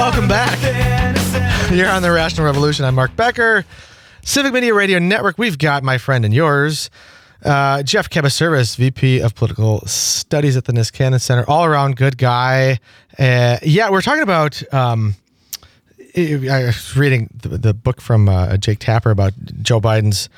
Welcome back. You're on the Rational Revolution. I'm Mark Becker. Civic Media Radio Network. We've got my friend and yours, Jeff Kabaservis, VP of Political Studies at the Niskanen Center. All around good guy. We're talking about. I was reading the book from Jake Tapper about Joe Biden's,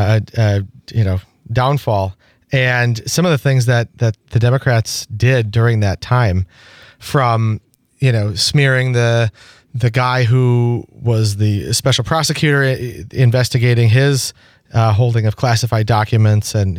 downfall, and some of the things that the Democrats did during that time, from smearing the guy who was the special prosecutor investigating his holding of classified documents, and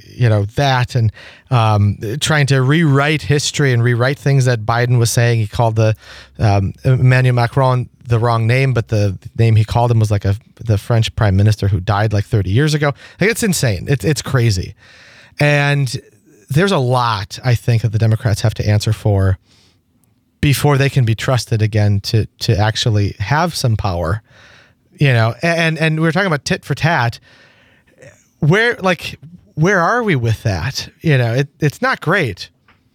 trying to rewrite history and rewrite things that Biden was saying. He called the Emmanuel Macron the wrong name, but the name he called him was like the French prime minister who died like 30 years ago. Like, it's insane. It's crazy. And there's a lot, I think, that the Democrats have to answer for before they can be trusted again to actually have some power, and we're talking about tit for tat. Where are we with that? It's not great.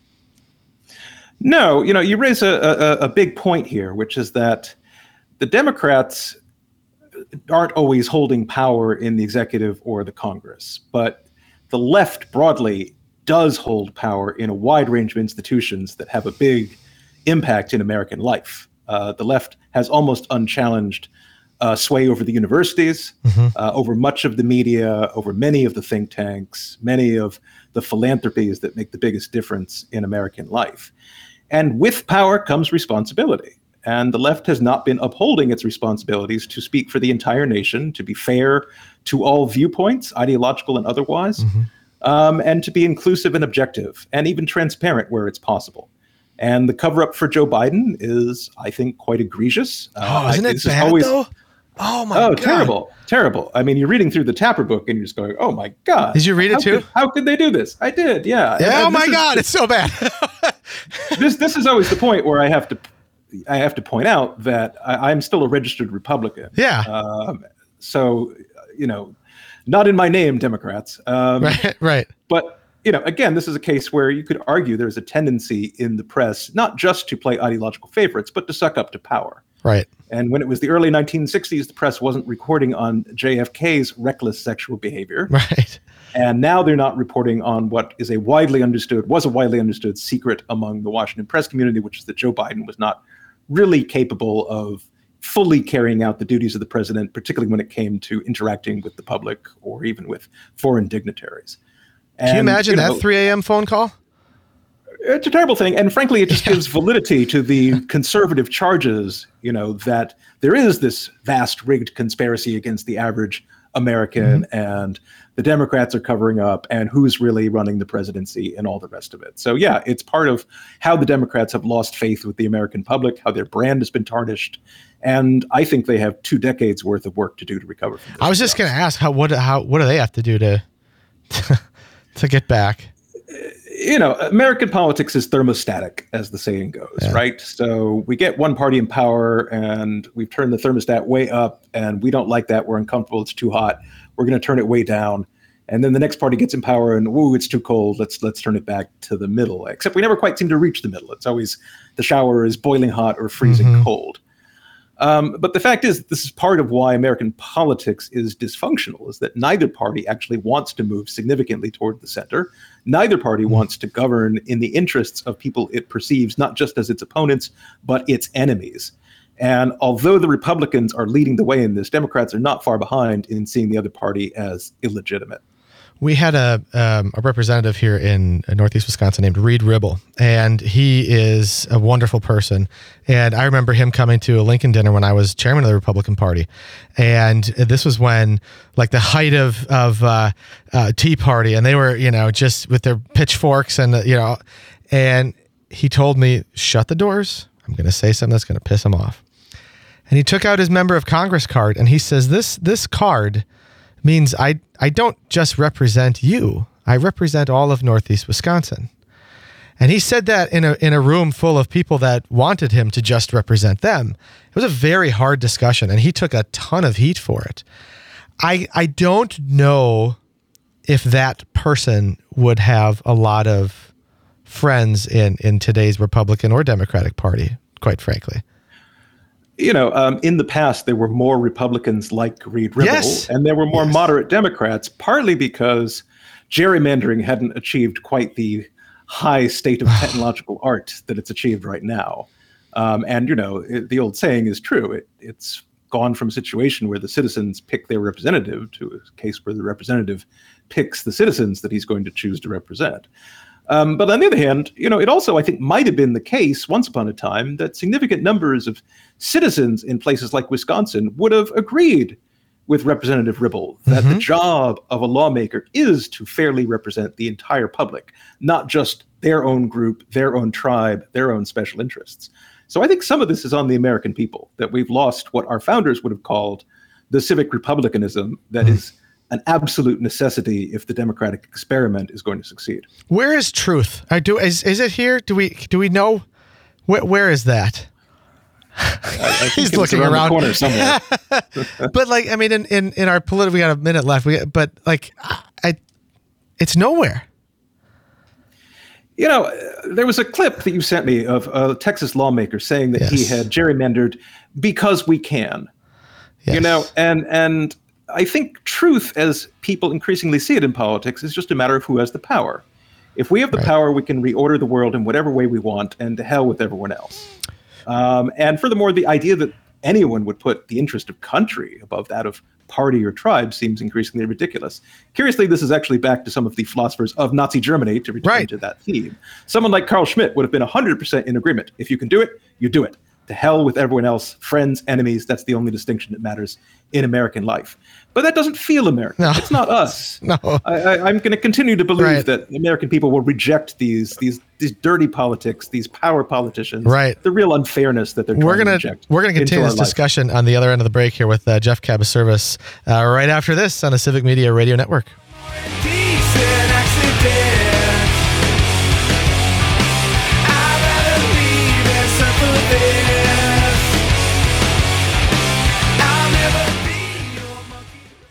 No, you raise a big point here, which is that the Democrats aren't always holding power in the executive or the Congress, but the left broadly does hold power in a wide range of institutions that have a big impact in American life. The left has almost unchallenged sway over the universities, over much of the media, over many of the think tanks, many of the philanthropies that make the biggest difference in American life. And with power comes responsibility. And the left has not been upholding its responsibilities to speak for the entire nation, to be fair to all viewpoints, ideological and otherwise, and to be inclusive and objective, and even transparent where it's possible. And the cover-up for Joe Biden is, I think, quite egregious. Isn't it bad, though? Oh, my God. Terrible. I mean, you're reading through the Tapper book, and you're just going, oh, my God. Did you read it, too? How could they do this? I did, yeah. Yeah, my God, it's so bad. This is always the point where I have to point out that I'm still a registered Republican. Yeah. So, not in my name, Democrats. Right. But, again, this is a case where you could argue there's a tendency in the press not just to play ideological favorites, but to suck up to power. Right. And when it was the early 1960s, the press wasn't reporting on JFK's reckless sexual behavior. Right. And now they're not reporting on what was a widely understood secret among the Washington press community, which is that Joe Biden was not really capable of fully carrying out the duties of the president, particularly when it came to interacting with the public or even with foreign dignitaries. Can you imagine that 3 a.m. phone call? It's a terrible thing. And frankly, it just gives validity to the conservative charges, that there is this vast rigged conspiracy against the average American, and the Democrats are covering up, and who's really running the presidency and all the rest of it. So, yeah, it's part of how the Democrats have lost faith with the American public, how their brand has been tarnished. And I think they have 2 decades worth of work to do to recover from this. I was just going to ask, what do they have to do to get back? American politics is thermostatic, as the saying goes, right? So we get one party in power and we've turned the thermostat way up, and we don't like that. We're uncomfortable. It's too hot. We're going to turn it way down. And then the next party gets in power and, it's too cold. Let's turn it back to the middle. Except we never quite seem to reach the middle. It's always the shower is boiling hot or freezing cold. But the fact is, this is part of why American politics is dysfunctional, is that neither party actually wants to move significantly toward the center. Neither party wants to govern in the interests of people it perceives not just as its opponents, but its enemies. And although the Republicans are leading the way in this, Democrats are not far behind in seeing the other party as illegitimate. We had a representative here in Northeast Wisconsin named Reed Ribble, and he is a wonderful person. And I remember him coming to a Lincoln dinner when I was chairman of the Republican Party. And this was when, like, the height of Tea Party, and they were, just with their pitchforks and, and he told me, shut the doors. I'm going to say something that's going to piss him off. And he took out his member of Congress card, and he says, this card means I don't just represent you. I represent all of Northeast Wisconsin. And he said that in a room full of people that wanted him to just represent them. It was a very hard discussion, and he took a ton of heat for it. I don't know if that person would have a lot of friends in today's Republican or Democratic Party, quite frankly. in the past, there were more Republicans like Reed Ribble, Yes. and there were more Yes. moderate Democrats, partly because gerrymandering hadn't achieved quite the high state of technological art that it's achieved right now. The old saying is true. It's gone from a situation where the citizens pick their representative to a case where the representative picks the citizens that he's going to choose to represent. But on the other hand, it also, I think, might have been the case once upon a time that significant numbers of citizens in places like Wisconsin would have agreed with Representative Ribble that the job of a lawmaker is to fairly represent the entire public, not just their own group, their own tribe, their own special interests. So I think some of this is on the American people, that we've lost what our founders would have called the civic republicanism that is an absolute necessity if the democratic experiment is going to succeed. Where is truth? Is it here? Do we know? Where is that? I think He's it's looking around. the corner somewhere. But in our political, we got a minute left. It's nowhere. There was a clip that you sent me of a Texas lawmaker saying that he had gerrymandered because we can. Yes. And I think truth, as people increasingly see it in politics, is just a matter of who has the power. If we have the power, we can reorder the world in whatever way we want, and to hell with everyone else. And furthermore, the idea that anyone would put the interest of country above that of party or tribe seems increasingly ridiculous. Curiously, this is actually back to some of the philosophers of Nazi Germany, to return to that theme. Someone like Carl Schmitt would have been 100% in agreement. If you can do it, you do it. To hell with everyone else, friends, enemies, that's the only distinction that matters in American life. But that doesn't feel American. No. It's not us. No. I'm going to continue to believe that American people will reject these dirty politics, these power politicians, the real unfairness that they're trying to reject. We're going to continue this discussion on the other end of the break here with Jeff Kabaservic right after this on the Civic Media Radio Network.